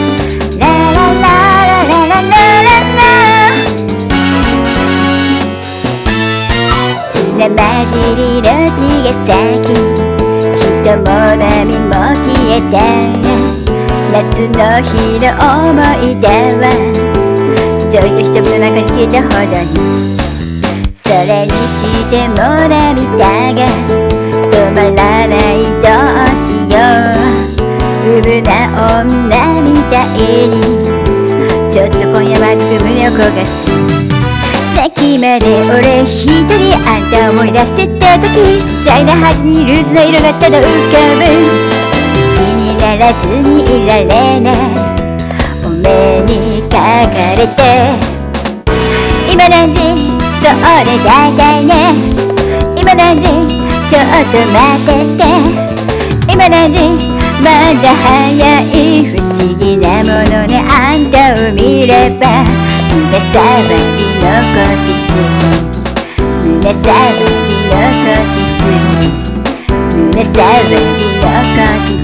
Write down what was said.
ララララララララ砂混じりの地が咲き、人も波も消えた。夏の日の思い出はちょいと瞳の中に消えたほどに、それにしても涙が止まらない。どうしよう、うぶな女みたいにちょっと今夜は胸を焦がす。さっきまで俺一人あんた思い出せた時、シャイなはずにルーズな色がただ浮かぶ。好きにならずにいられない、お目にかかれて。今何時、それだいたいね。今何時、ちょっと待ってて。今何時、まだ早い。不思議なものね、あんたを見れば胸騒ぎ残しつつ、胸騒ぎ残しつつ、胸騒ぎ残しつつ。